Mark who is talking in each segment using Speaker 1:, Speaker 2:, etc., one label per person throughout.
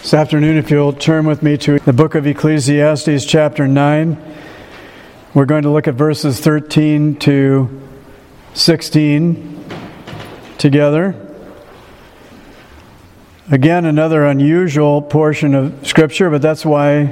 Speaker 1: This afternoon, if you'll turn with me to the book of Ecclesiastes, chapter 9, we're going to look at verses 13 to 16 together. Again, another unusual portion of Scripture, but that's why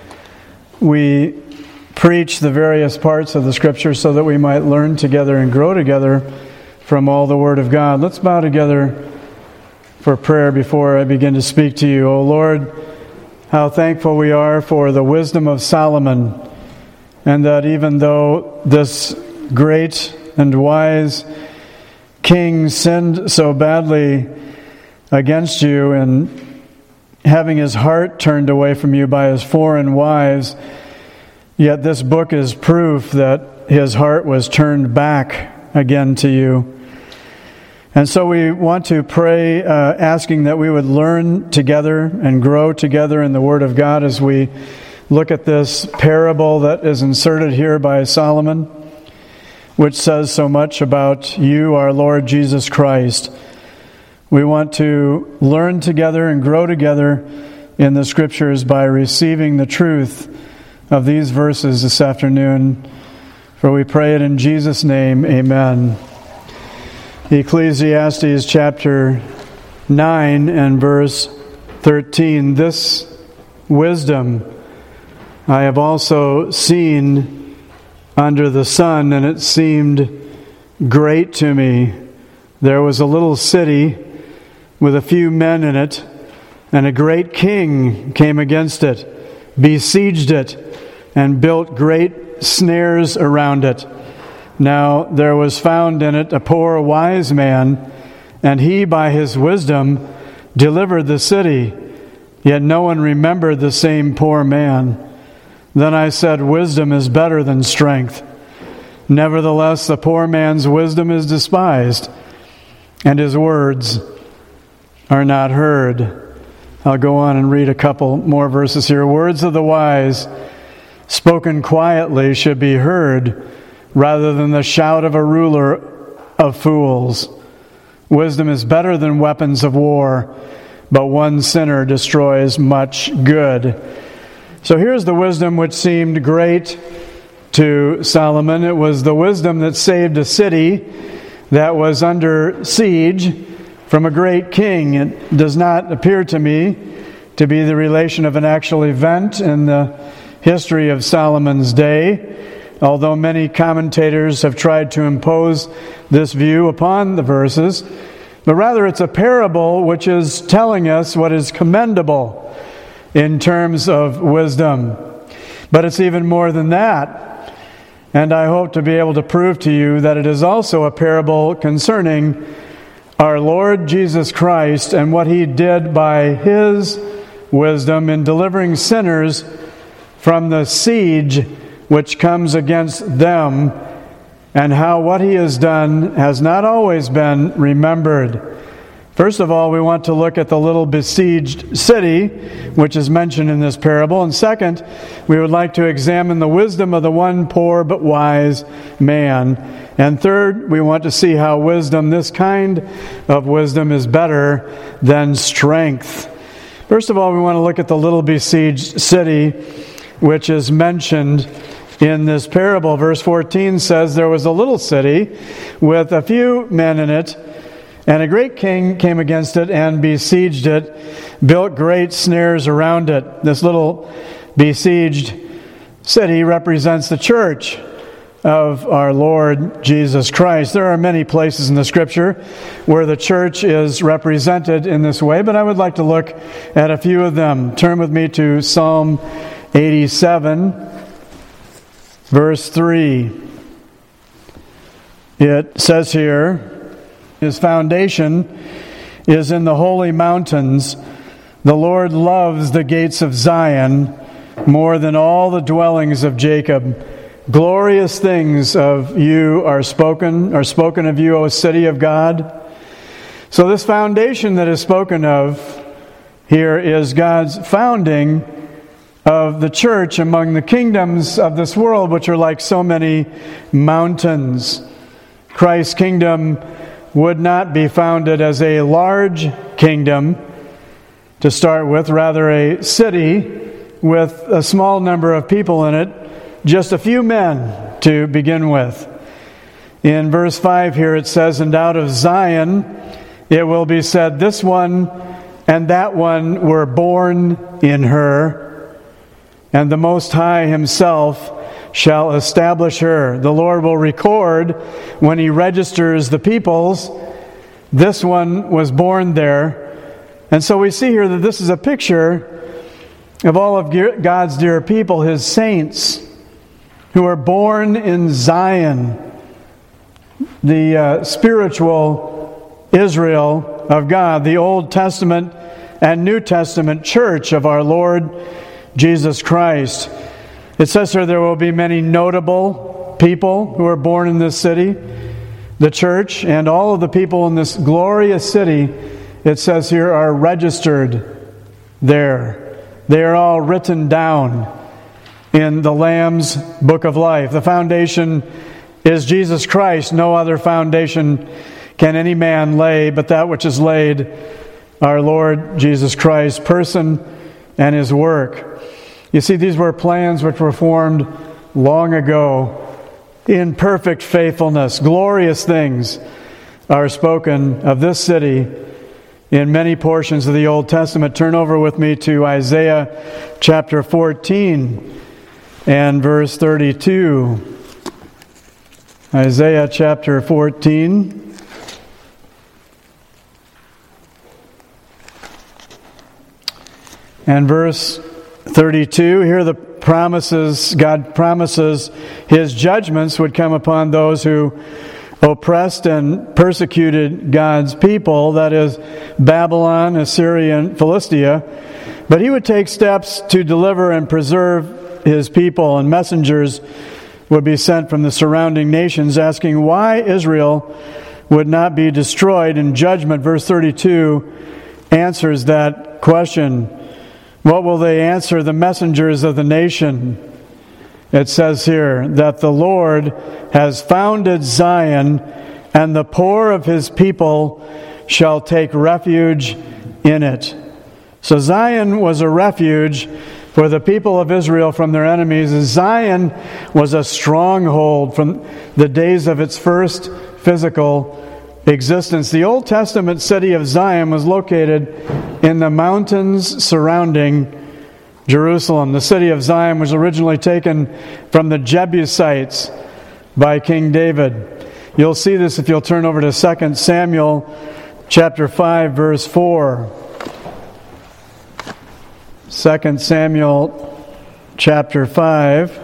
Speaker 1: we preach the various parts of the Scripture so that we might learn together and grow together from all the Word of God. Let's bow together for prayer before I begin to speak to you. O Lord, how thankful we are for the wisdom of Solomon, and that even though this great and wise king sinned so badly against you and having his heart turned away from you by his foreign wives, yet this book is proof that his heart was turned back again to you. And so we want to pray, asking that we would learn together and grow together in the Word of God as we look at this parable that is inserted here by Solomon, which says so much about you, our Lord Jesus Christ. We want to learn together and grow together in the Scriptures by receiving the truth of these verses this afternoon. For we pray it in Jesus' name, amen. Ecclesiastes chapter 9 and verse 13. This wisdom I have also seen under the sun, and it seemed great to me. There was a little city with a few men in it, and a great king came against it, besieged it, and built great snares around it. Now there was found in it a poor wise man, and he by his wisdom delivered the city, yet no one remembered the same poor man. Then I said, wisdom is better than strength. Nevertheless, the poor man's wisdom is despised, and his words are not heard. I'll go on and read a couple more verses here. Words of the wise, spoken quietly, should be heard, rather than the shout of a ruler of fools. Wisdom is better than weapons of war, but one sinner destroys much good. So here's the wisdom which seemed great to Solomon. It was the wisdom that saved a city that was under siege from a great king. It does not appear to me to be the relation of an actual event in the history of Solomon's day, although many commentators have tried to impose this view upon the verses. But rather it's a parable which is telling us what is commendable in terms of wisdom. But it's even more than that. And I hope to be able to prove to you that it is also a parable concerning our Lord Jesus Christ and what He did by His wisdom in delivering sinners from the siege which comes against them, and how what He has done has not always been remembered. First of all, we want to look at the little besieged city, which is mentioned in this parable. And second, we would like to examine the wisdom of the one poor but wise man. And third, we want to see how wisdom, this kind of wisdom, is better than strength. First of all, we want to look at the little besieged city, which is mentioned in this parable. Verse 14 says, there was a little city with a few men in it, and a great king came against it and besieged it, built great snares around it. This little besieged city represents the church of our Lord Jesus Christ. There are many places in the Scripture where the church is represented in this way, but I would like to look at a few of them. Turn with me to Psalm 87. Verse 3, it says here, His foundation is in the holy mountains. The Lord loves the gates of Zion more than all the dwellings of Jacob. Glorious things of you are spoken of you, O city of God. So this foundation that is spoken of here is God's founding of the church among the kingdoms of this world, which are like so many mountains. Christ's kingdom would not be founded as a large kingdom, to start with, rather a city with a small number of people in it, just a few men to begin with. In verse 5 here it says, "And out of Zion it will be said, this one and that one were born in her, and the Most High himself shall establish her." The Lord will record when he registers the peoples, this one was born there. And so we see here that this is a picture of all of God's dear people, his saints, who are born in Zion, the spiritual Israel of God, the Old Testament and New Testament church of our Lord Jesus Christ. It says here there will be many notable people who are born in this city, the church, and all of the people in this glorious city, it says here, are registered there. They are all written down in the Lamb's Book of Life. The foundation is Jesus Christ. No other foundation can any man lay but that which is laid, our Lord Jesus Christ's person and his work. You see, these were plans which were formed long ago in perfect faithfulness. Glorious things are spoken of this city in many portions of the Old Testament. Turn over with me to Isaiah chapter 14 and verse 32. Isaiah chapter 14. And verse 32, here the promises, God promises his judgments would come upon those who oppressed and persecuted God's people, that is, Babylon, Assyria, and Philistia. But he would take steps to deliver and preserve his people, and messengers would be sent from the surrounding nations asking why Israel would not be destroyed in judgment. Verse 32 answers that question. What will they answer the messengers of the nation? It says here that the Lord has founded Zion, and the poor of his people shall take refuge in it. So Zion was a refuge for the people of Israel from their enemies. Zion was a stronghold from the days of its first physical existence. The Old Testament city of Zion was located in the mountains surrounding Jerusalem. The city of Zion was originally taken from the Jebusites by King David. You'll see this if you'll turn over to 2 Samuel chapter 5, verse 4. 2 Samuel chapter 5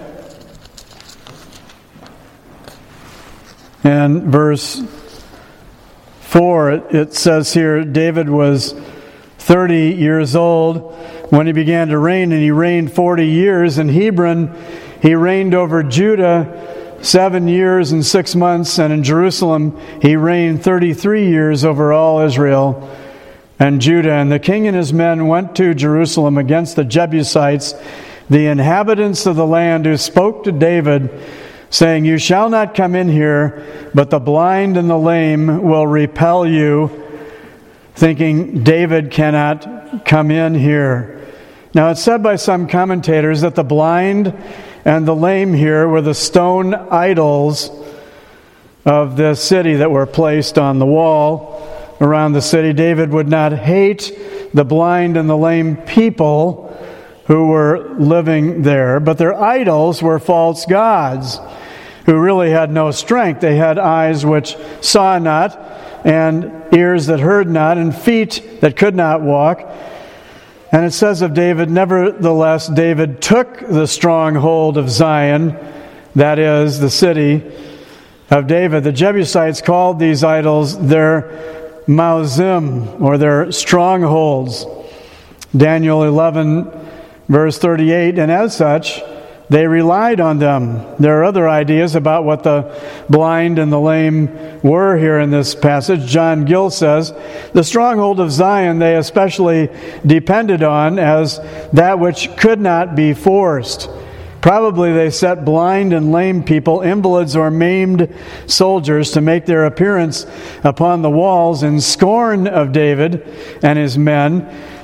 Speaker 1: and verse 4. It says here, David was 30 years old when he began to reign, and he reigned 40 years. In Hebron, he reigned over Judah 7 years and 6 months, and in Jerusalem, he reigned 33 years over all Israel and Judah. And the king and his men went to Jerusalem against the Jebusites, the inhabitants of the land, who spoke to David, saying, "You shall not come in here, but the blind and the lame will repel you," thinking David cannot come in here. Now it's said by some commentators that the blind and the lame here were the stone idols of the city that were placed on the wall around the city. David would not hate the blind and the lame people who were living there, but their idols were false gods who really had no strength. They had eyes which saw not, and ears that heard not, and feet that could not walk. And it says of David, nevertheless, David took the stronghold of Zion, that is, the city of David. The Jebusites called these idols their mauzim, or their strongholds. Daniel 11, verse 38, and as such, they relied on them. There are other ideas about what the blind and the lame were here in this passage. John Gill says, the stronghold of Zion they especially depended on as that which could not be forced. Probably they set blind and lame people, invalids or maimed soldiers, to make their appearance upon the walls in scorn of David and his men.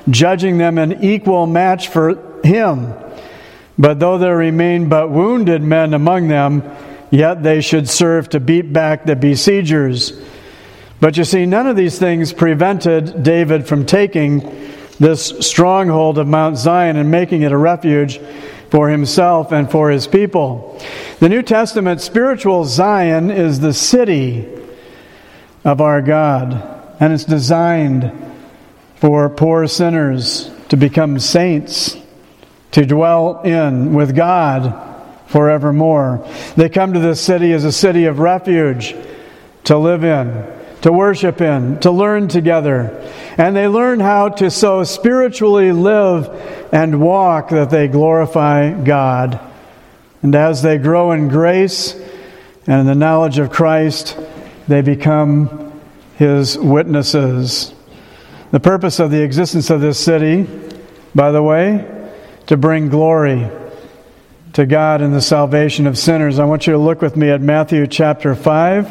Speaker 1: judging them an equal match for him. But though there remain but wounded men among them, yet they should serve to beat back the besiegers. But you see, none of these things prevented David from taking this stronghold of Mount Zion and making it a refuge for himself and for his people. The New Testament spiritual Zion is the city of our God, and it's designed for poor sinners to become saints, to dwell in with God forevermore. They come to this city as a city of refuge to live in, to worship in, to learn together. And they learn how to so spiritually live and walk that they glorify God. And as they grow in grace and in the knowledge of Christ, they become His witnesses. The purpose of the existence of this city, by the way, to bring glory to God in the salvation of sinners. I want you to look with me at Matthew chapter 5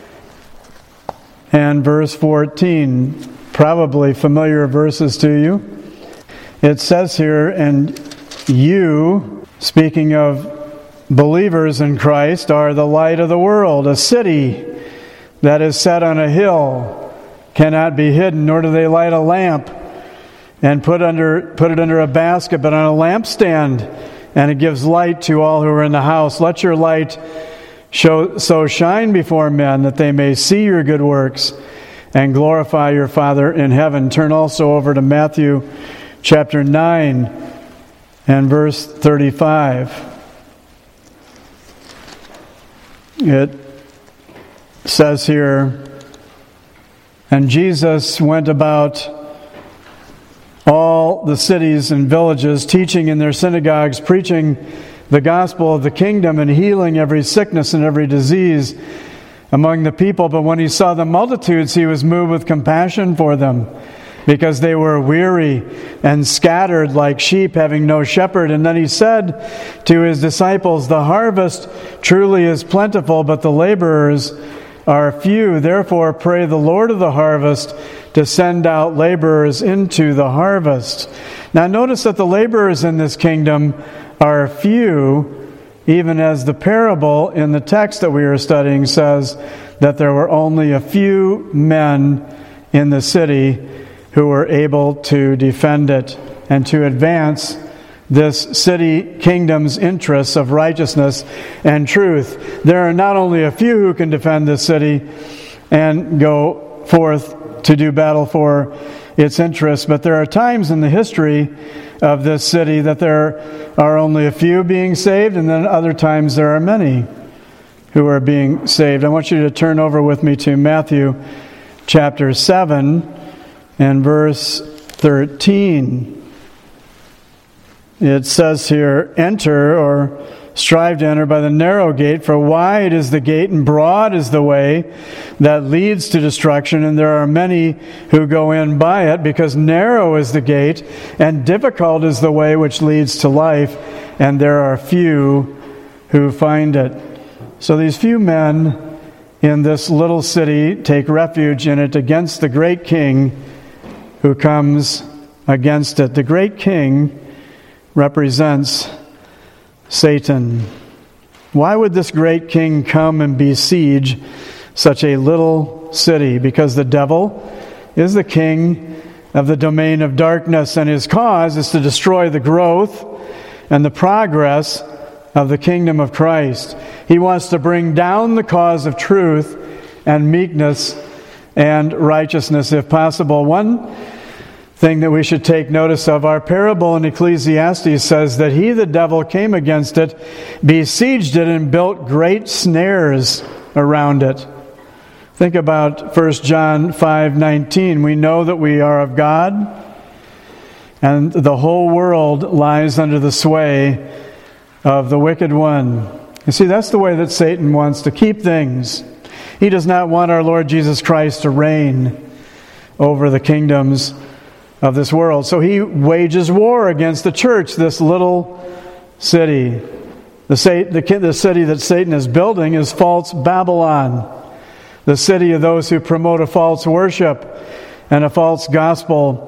Speaker 1: and verse 14. Probably familiar verses to you. It says here, and you, speaking of believers in Christ, are the light of the world. A city that is set on a hill cannot be hidden, nor do they light a lamp and put it under a basket, but on a lampstand, and it gives light to all who are in the house. Let your light so shine before men that they may see your good works and glorify your Father in heaven. Turn also over to Matthew chapter 9 and verse 35. It says here, and Jesus went about all the cities and villages, teaching in their synagogues, preaching the gospel of the kingdom, and healing every sickness and every disease among the people. But when he saw the multitudes, he was moved with compassion for them, because they were weary and scattered like sheep having no shepherd. And then he said to his disciples, the harvest truly is plentiful, but the laborers are few. Therefore pray the Lord of the harvest to send out laborers into the harvest. Now notice that the laborers in this kingdom are few, even as the parable in the text that we are studying says that there were only a few men in the city who were able to defend it and to advance this city kingdom's interests of righteousness and truth. There are not only a few who can defend this city and go forth to do battle for its interests, but there are times in the history of this city that there are only a few being saved, and then other times there are many who are being saved. I want you to turn over with me to Matthew chapter 7 and verse 13. It says here, enter, or strive to enter by the narrow gate, for wide is the gate and broad is the way that leads to destruction, and there are many who go in by it, because narrow is the gate and difficult is the way which leads to life, and there are few who find it. So these few men in this little city take refuge in it against the great king who comes against it. The great king represents Satan. Why would this great king come and besiege such a little city? Because the devil is the king of the domain of darkness, and his cause is to destroy the growth and the progress of the kingdom of Christ. He wants to bring down the cause of truth and meekness and righteousness, if possible. One thing that we should take notice of, our parable in Ecclesiastes says that he, the devil, came against it, besieged it, and built great snares around it. Think about 1 John 5:19. We know that we are of God, and the whole world lies under the sway of the wicked one. You see, that's the way that Satan wants to keep things. He does not want our Lord Jesus Christ to reign over the kingdoms of this world. So he wages war against the church, this little city. The city that Satan is building is false Babylon, the city of those who promote a false worship and a false gospel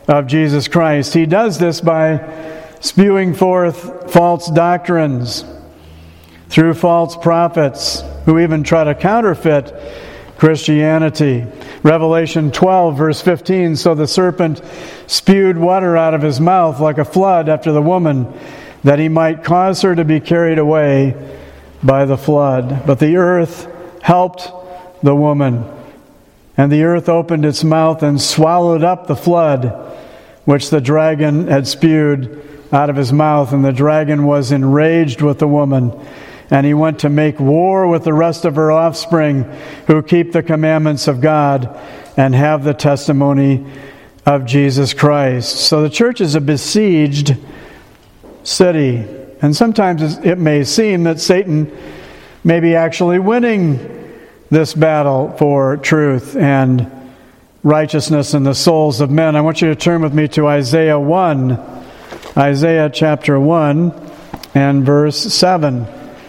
Speaker 1: of Jesus Christ. He does this by spewing forth false doctrines through false prophets who even try to counterfeit Christianity. Revelation 12, verse 15, so the serpent spewed water out of his mouth like a flood after the woman, that he might cause her to be carried away by the flood. But the earth helped the woman, and the earth opened its mouth and swallowed up the flood which the dragon had spewed out of his mouth. And the dragon was enraged with the woman, and he went to make war with the rest of her offspring who keep the commandments of God and have the testimony of Jesus Christ. So the church is a besieged city. And sometimes it may seem that Satan may be actually winning this battle for truth and righteousness in the souls of men. I want you to turn with me to Isaiah 1. Isaiah chapter 1 and verse 7.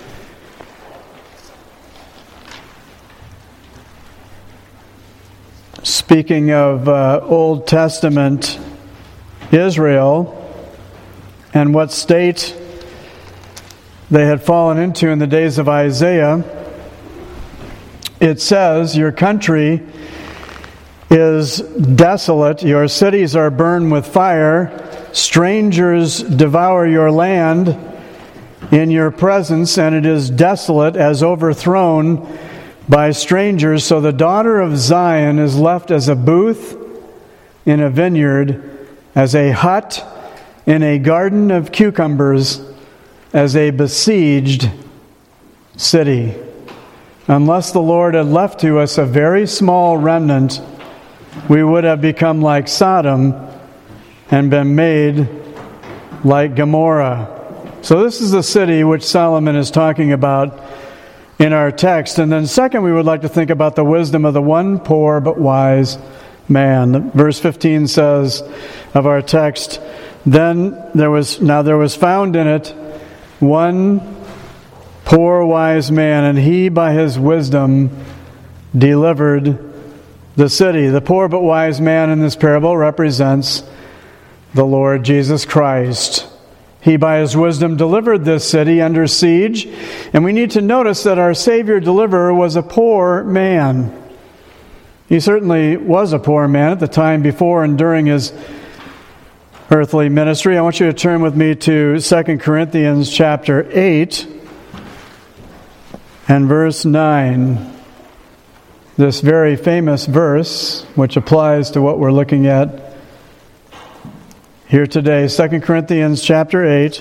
Speaker 1: Speaking of Old Testament Israel and what state they had fallen into in the days of Isaiah, it says, your country is desolate, your cities are burned with fire, strangers devour your land in your presence, and it is desolate as overthrown by strangers. So the daughter of Zion is left as a booth in a vineyard, as a hut in a garden of cucumbers, as a besieged city. Unless the Lord had left to us a very small remnant, we would have become like Sodom and been made like Gomorrah. So this is the city which Solomon is talking about in our text. And then second, we would like to think about the wisdom of the one poor but wise man. Verse 15 says of our text, there was found in it one poor wise man, and he by his wisdom delivered the city. The poor but wise man in this parable represents the Lord Jesus Christ. He by his wisdom delivered this city under siege, and we need to notice that our Savior deliverer was a poor man. He certainly was a poor man at the time before and during his earthly ministry. I want you to turn with me to 2 Corinthians chapter 8 and verse 9. This very famous verse, which applies to what we're looking at here today. 2 Corinthians chapter 8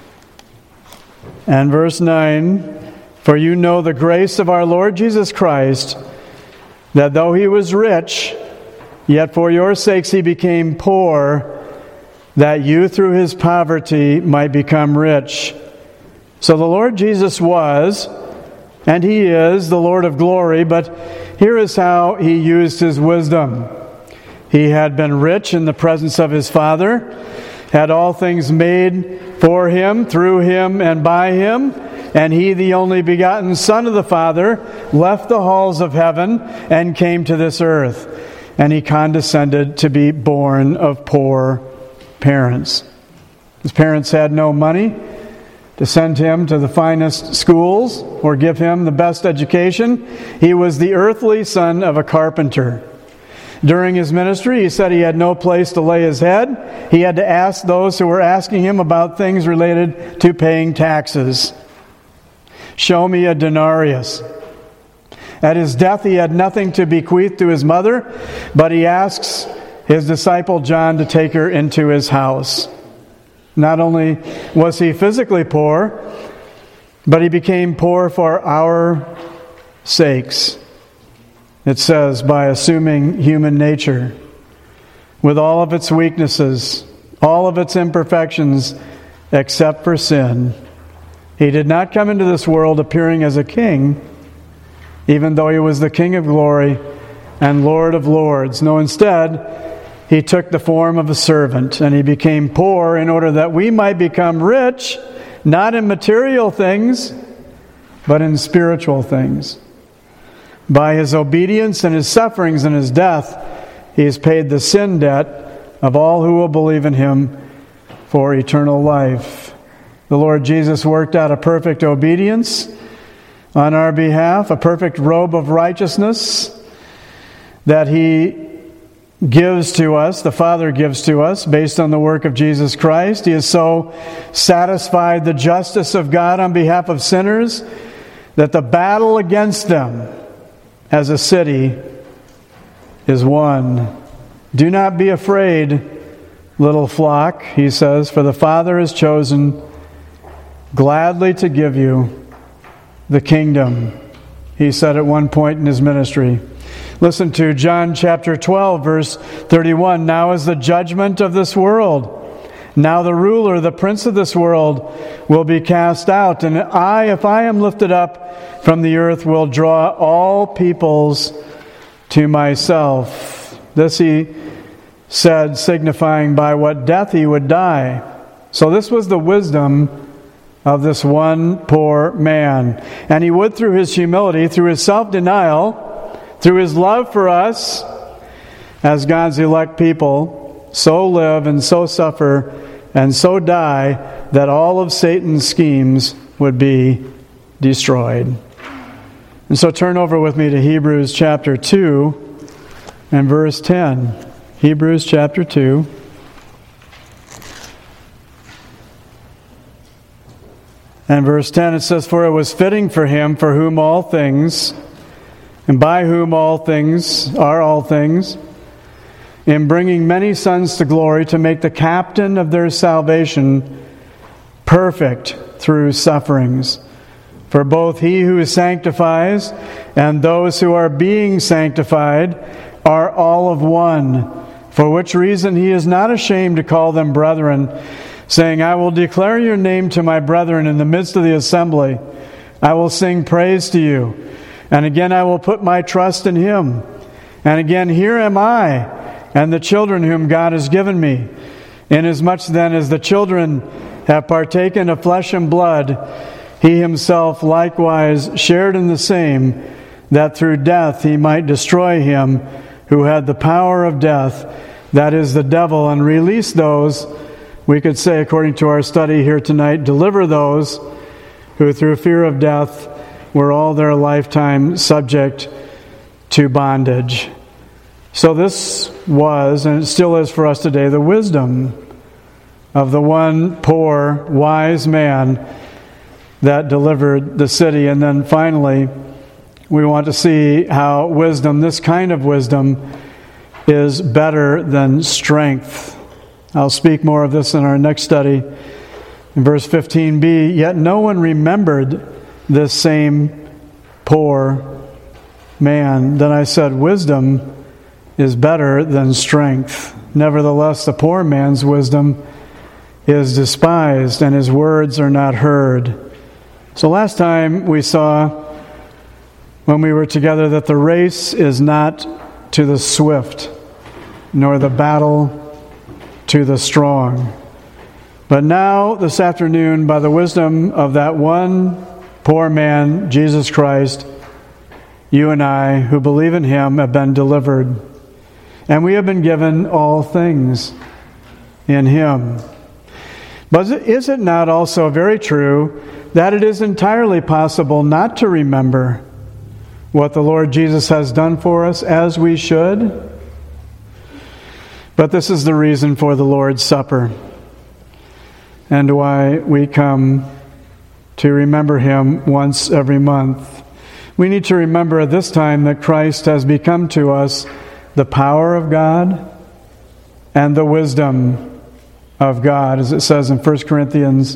Speaker 1: and verse 9. For you know the grace of our Lord Jesus Christ, that though he was rich, yet for your sakes he became poor, that you through his poverty might become rich. So the Lord Jesus was, and he is, the Lord of glory, but here is how he used his wisdom. He had been rich in the presence of his Father, had all things made for him, through him, and by him, and he, the only begotten Son of the Father, left the halls of heaven and came to this earth. And he condescended to be born of poor parents. His parents had no money to send him to the finest schools or give him the best education. He was the earthly son of a carpenter. During his ministry, he said he had no place to lay his head. He had to ask those who were asking him about things related to paying taxes. Show me a denarius. At his death, he had nothing to bequeath to his mother, but he asks his disciple John to take her into his house. Not only was he physically poor, but he became poor for our sakes. It says, by assuming human nature, with all of its weaknesses, all of its imperfections, except for sin. He did not come into this world appearing as a king, even though he was the King of glory and Lord of lords. No, instead, he took the form of a servant, and he became poor in order that we might become rich, not in material things, but in spiritual things. By his obedience and his sufferings and his death, he has paid the sin debt of all who will believe in him for eternal life. The Lord Jesus worked out a perfect obedience on our behalf, a perfect robe of righteousness that he gives to us, the Father gives to us, based on the work of Jesus Christ. He has so satisfied the justice of God on behalf of sinners that the battle against them as a city is won. Do not be afraid, little flock, he says, for the Father has chosen gladly to give you the kingdom, he said at one point in his ministry. Listen to John chapter 12, verse 31. Now is the judgment of this world. Now the ruler, the prince of this world, will be cast out. And I, if I am lifted up from the earth, will draw all peoples to myself. This he said, signifying by what death he would die. So this was the wisdom of this one poor man. And he would, through his humility, through his self-denial, through his love for us as God's elect people, so live and so suffer and so die that all of Satan's schemes would be destroyed. And so turn over with me to Hebrews chapter 2 and verse 10. Hebrews chapter 2. And verse 10, it says, For it was fitting for him, for whom all things, and by whom all things are all things, in bringing many sons to glory, to make the captain of their salvation perfect through sufferings. For both he who sanctifies and those who are being sanctified are all of one, for which reason he is not ashamed to call them brethren, saying, I will declare your name to my brethren in the midst of the assembly. I will sing praise to you. And again I will put my trust in him. And again, here am I, and the children whom God has given me. Inasmuch then as the children have partaken of flesh and blood, he himself likewise shared in the same, that through death he might destroy him who had the power of death, that is the devil, and release those, we could say according to our study here tonight, deliver those who through fear of death were all their lifetime subject to bondage. So this was, and it still is for us today, the wisdom of the one poor, wise man that delivered the city. And then finally, we want to see how wisdom, this kind of wisdom, is better than strength. I'll speak more of this in our next study. In verse 15b, yet no one remembered this same poor man. Then I said, wisdom is better than strength. Nevertheless, the poor man's wisdom is despised, and his words are not heard. So last time we saw, when we were together, that the race is not to the swift, nor the battle to the strong. But now, this afternoon, by the wisdom of that one poor man, Jesus Christ, you and I, who believe in him, have been delivered. And we have been given all things in him. But is it not also very true that it is entirely possible not to remember what the Lord Jesus has done for us as we should? But this is the reason for the Lord's Supper, and why we come to remember him once every month. We need to remember at this time that Christ has become to us the power of God and the wisdom of God, as it says in 1 Corinthians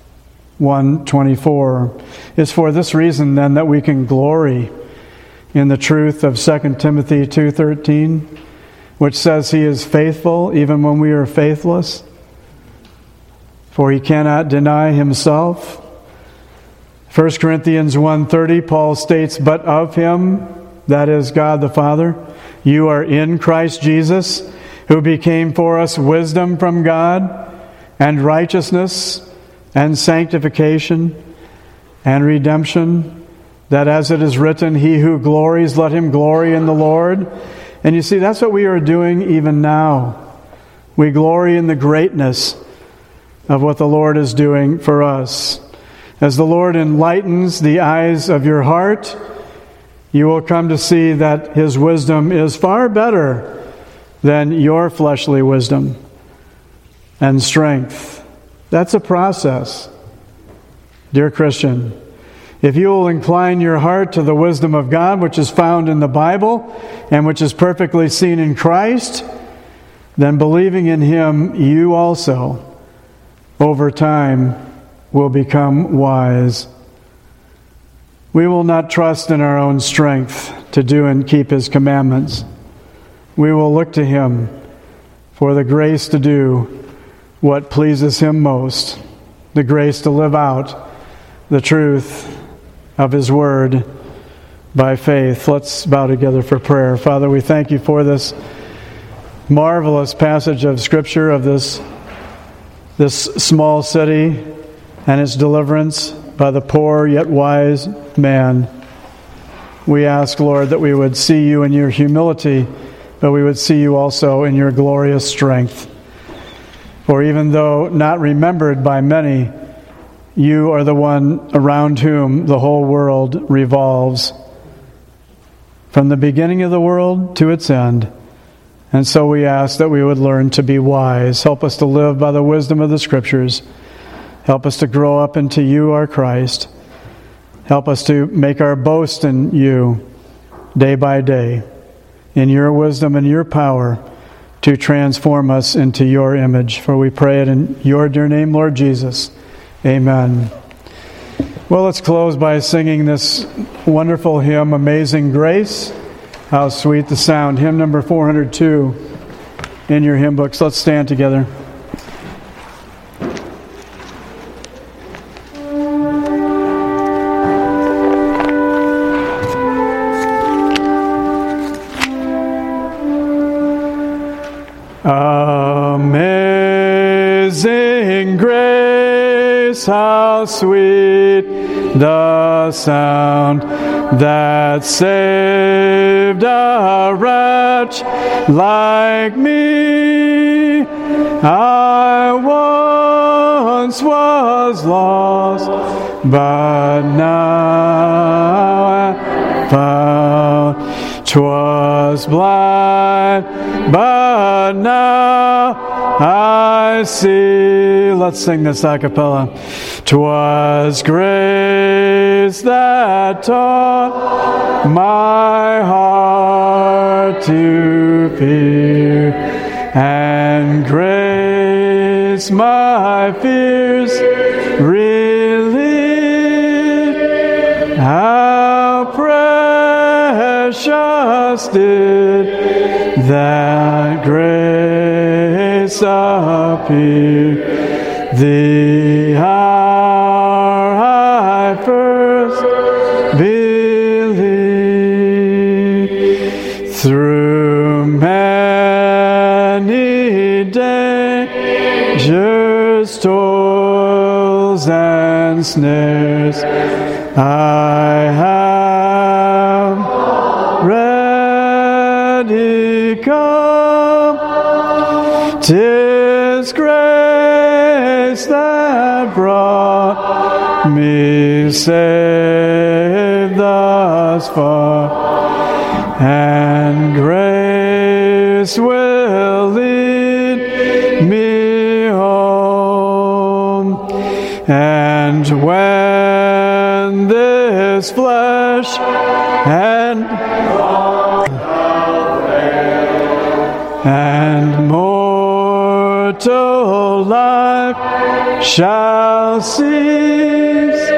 Speaker 1: 1:24. It's for this reason then that we can glory in the truth of 2 Timothy 2:13, which says he is faithful even when we are faithless, for he cannot deny himself. 1 Corinthians 1:30, Paul states, but of him, that is God the Father, you are in Christ Jesus, who became for us wisdom from God, and righteousness, and sanctification, and redemption, that as it is written, he who glories, let him glory in the Lord. And you see, that's what we are doing even now. We glory in the greatness of what the Lord is doing for us. As the Lord enlightens the eyes of your heart, you will come to see that His wisdom is far better than your fleshly wisdom and strength. That's a process. Dear Christian, if you will incline your heart to the wisdom of God, which is found in the Bible and which is perfectly seen in Christ, then believing in Him, you also, over time, will become wise. We will not trust in our own strength to do and keep His commandments. We will look to Him for the grace to do what pleases Him most, the grace to live out the truth of His Word by faith. Let's bow together for prayer. Father, we thank You for this marvelous passage of Scripture of this small city and its deliverance by the poor yet wise man. We ask, Lord, that we would see You in Your humility, but we would see You also in Your glorious strength. For even though not remembered by many, You are the one around whom the whole world revolves, from the beginning of the world to its end. And so we ask that we would learn to be wise. Help us to live by the wisdom of the Scriptures. Help us to grow up into You, our Christ. Help us to make our boast in You day by day, in Your wisdom and Your power to transform us into Your image. For we pray it in Your dear name, Lord Jesus. Amen. Well, let's close by singing this wonderful hymn, Amazing Grace. How sweet the sound. Hymn number 402 in your hymn books. Let's stand together. Amazing grace, how sweet the sound that saved a wretch like me. I once was lost, but now I'm found. 'Twas blind, but now I see. Let's sing this a cappella. 'Twas grace that taught my heart to fear, and grace my fears relieved. How precious did that grace appear, the hour I first believed. Through many dangers, toils, and snares, I have ready come. 'Tis grace that brought me safe thus far, and grace will lead me home. And when this flesh and mortal life shall cease,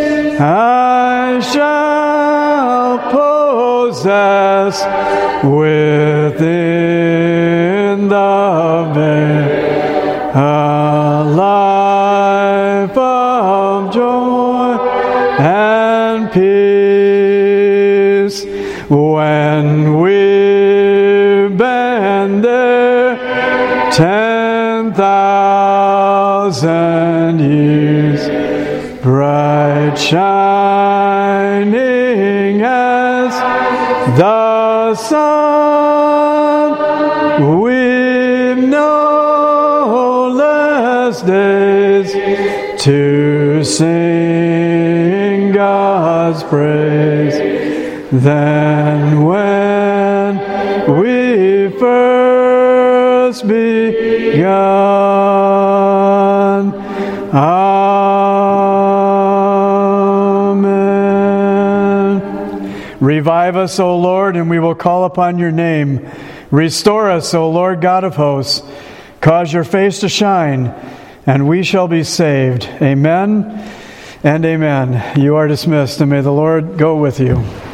Speaker 1: I shall possess within the veil a life of joy and peace. When we've been there 10,000 years, bright shining as the sun, we've known endless days to sing God's praise. Then when we first begun. Amen. Revive us, O Lord, and we will call upon your name. Restore us, O Lord God of hosts. Cause your face to shine, and we shall be saved. Amen and amen. You are dismissed, and may the Lord go with you.